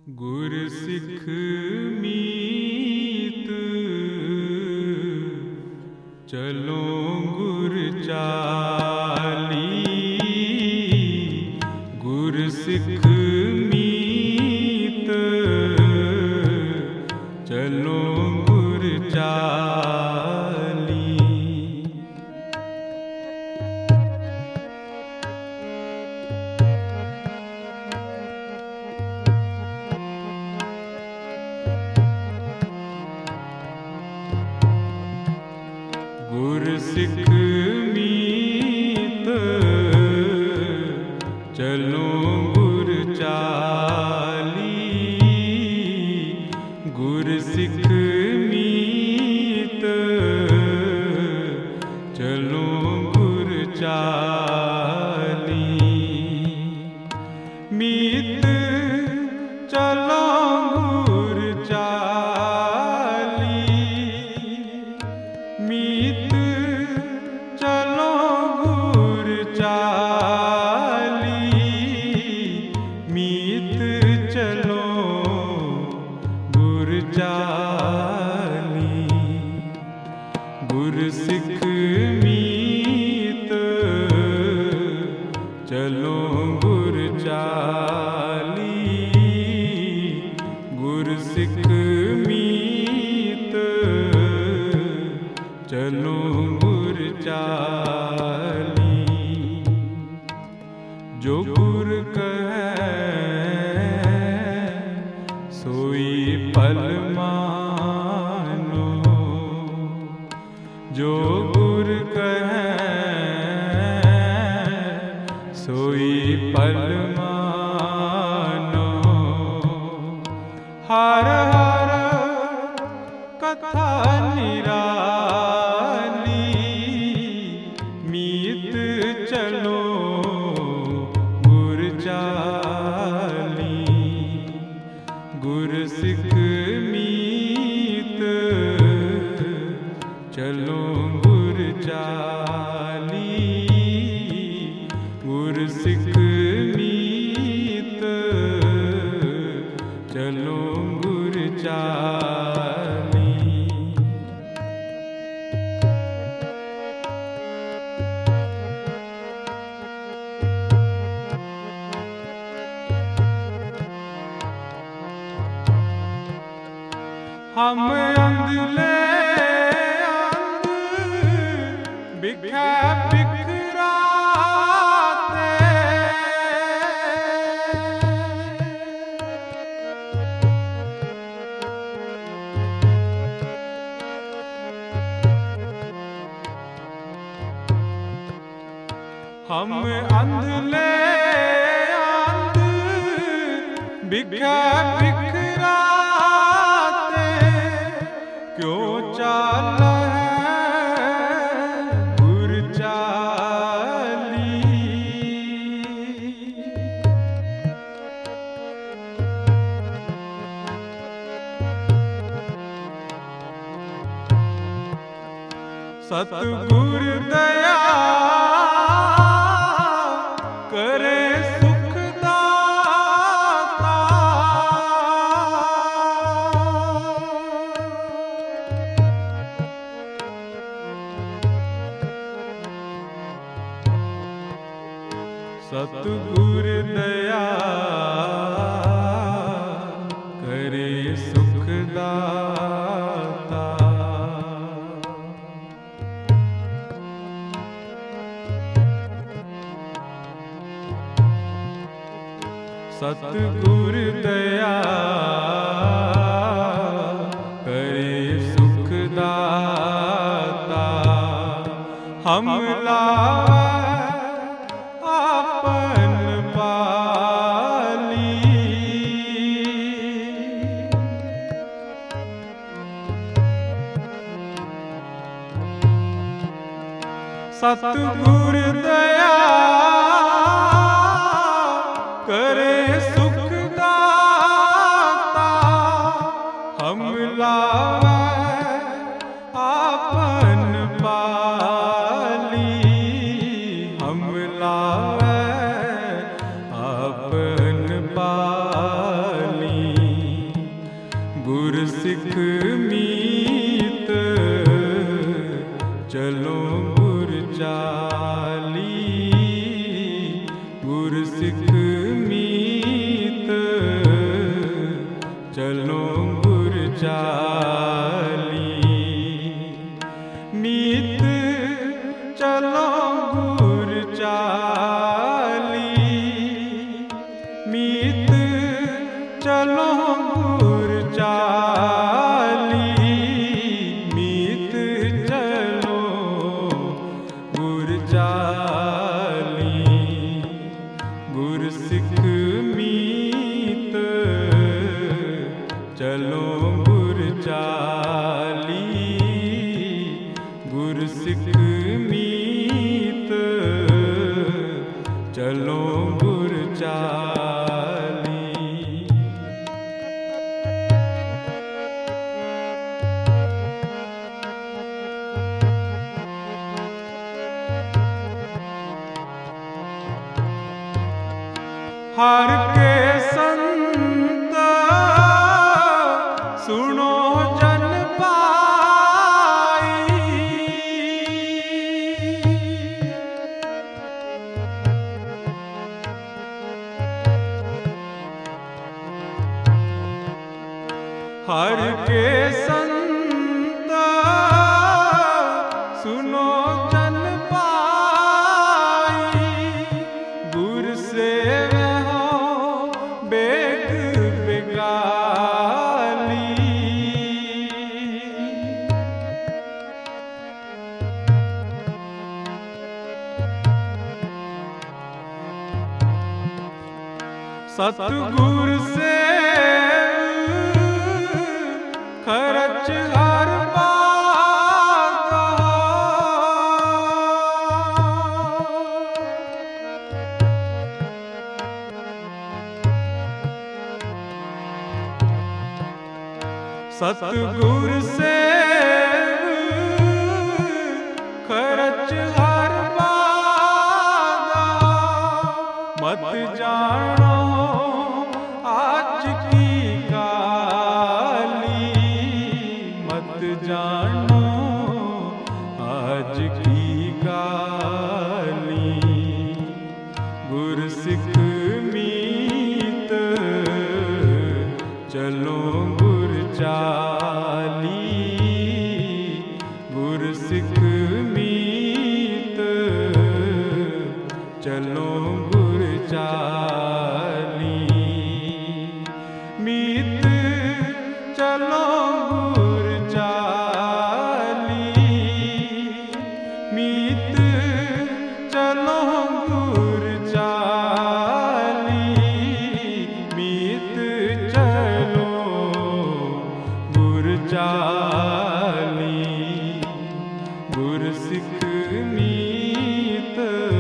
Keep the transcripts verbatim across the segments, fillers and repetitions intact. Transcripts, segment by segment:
गुर सिख मीत चलो गुर चाली। गुर सिख मीत चलो गुर चाली। गुर सिख मीत चलो गुर चाली। गुर सिख मीत चलो गुर चाली। मीत चलो गुर चाली। मीत चलो गुर चाली। मीत चलो गुर चाली। गुर सिख मीत चलो गुर चाली। गुर सिख मीत चलो गुर चाली। जो गुर कहे सोई पल मानो। जो गुर कहे सोई पल मानो। हर हर कथा निराली। मीत चलो गुर चाली। गुर सिख मीत चलो गुर चाली। गुर सिख मीत चलो गुर चाली। हम अंधले अंध बिखै बिखराते। हम अंधले अंध बिखै बिखराते। क्यों चाल है गुर चाली। सतगुर दया करे सुख दाता। सतगुर दया करे सुख दाता। सतगुर दया करे सुख दाता। हम लाए आपन पाली। सतगुर दया करे सुख दाता। हम लाए आपन पाली। हम लाए आपन पाली। मीत चलो गुर चाली, मीत चलो गुर चाली। गुर सिख मीत चलो गुर चाली, गुर सिख मीत चलो गुर चाली। हर के संत सुनो जन पाई, हर के संत सुनो जन पाई, गुर से बेग बेगाली। सतगुर से खर्च हर बात, सतगुर से खर्च हर बात। मत जानो आज की काली, मत जानो आज की काली। गुर सिख मीत चलो गुर चाली, गुर सिख मीत चलो गुर चाली। मीत चलो गुर चाली, मीत चलो गुर चाली, मीत चलो गुर चाली। गुर सिख मीत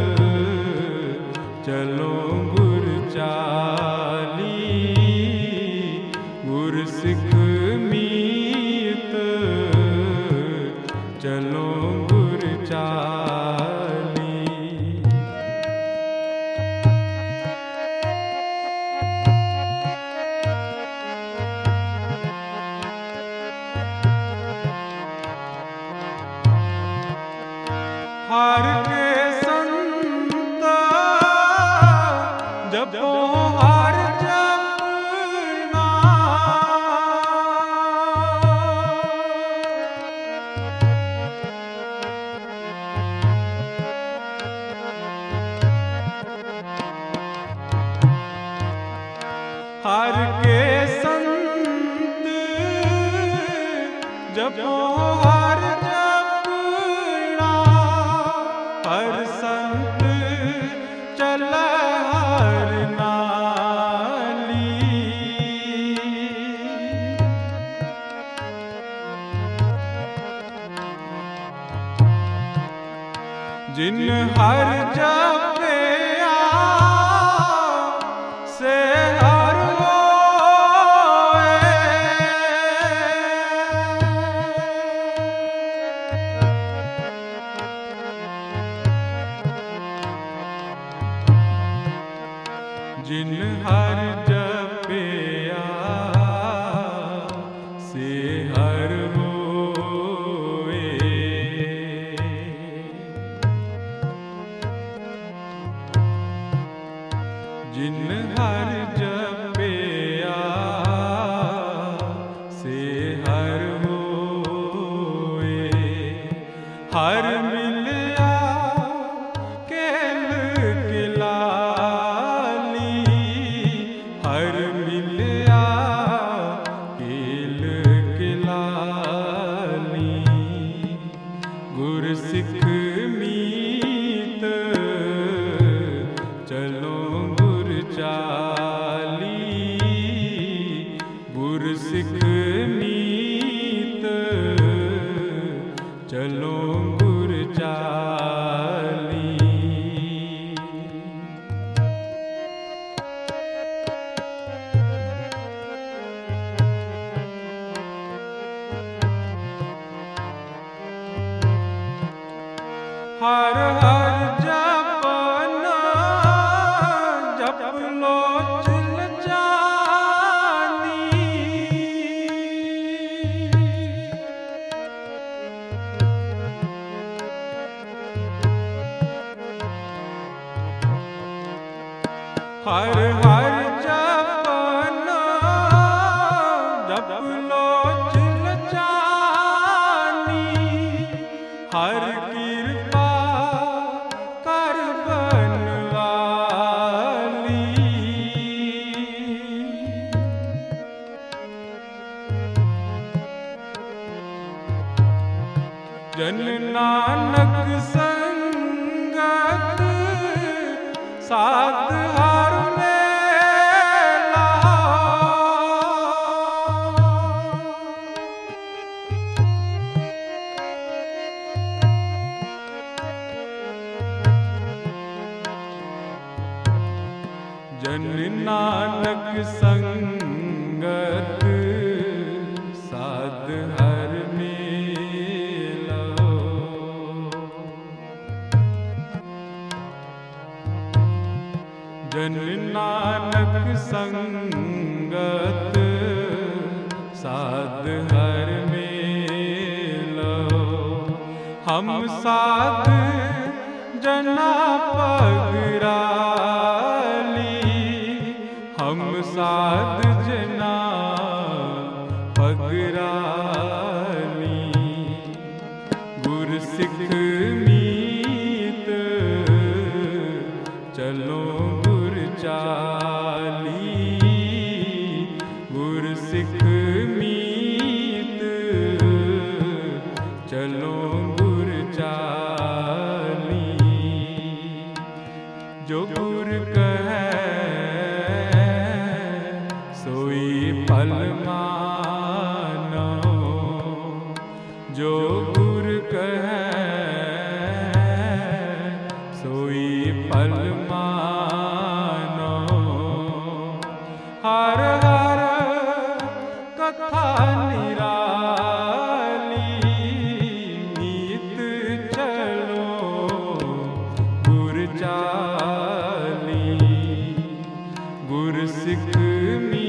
चलो गुर चाली, गुर सिख मीत चलो गुर चाली। हर के संत जपो हर जपना, हर के संत जपो हर जपना। हर संत चले हर नाली, जिन हर जपया से हर होए। जिन हर जपया से हर होए। हर मिलया केल किलाली गुर सिख मीत चलो गुर चाली गुर सिख मीत चलो गुर चाली। हर हर जपना जप लो चिल जानी हर हर जपना जप लो चिल जानी हर कृपा कर बनवाली जन नानक संगत साथ हर मेला जन नानक संगत साध हर मेला जन नानक संगत साध हर मेला हम साध जना पगराली हम साध जना पगराली गुर सिख मीत चलो गुर चाली गुर सिख मीत चलो गुर चाली जो गुर कहे सोई फल मानो जो गुर कहे सोई फल मानो हर हर कथा निराली मीत चलो गुर चाली गुर सिख मी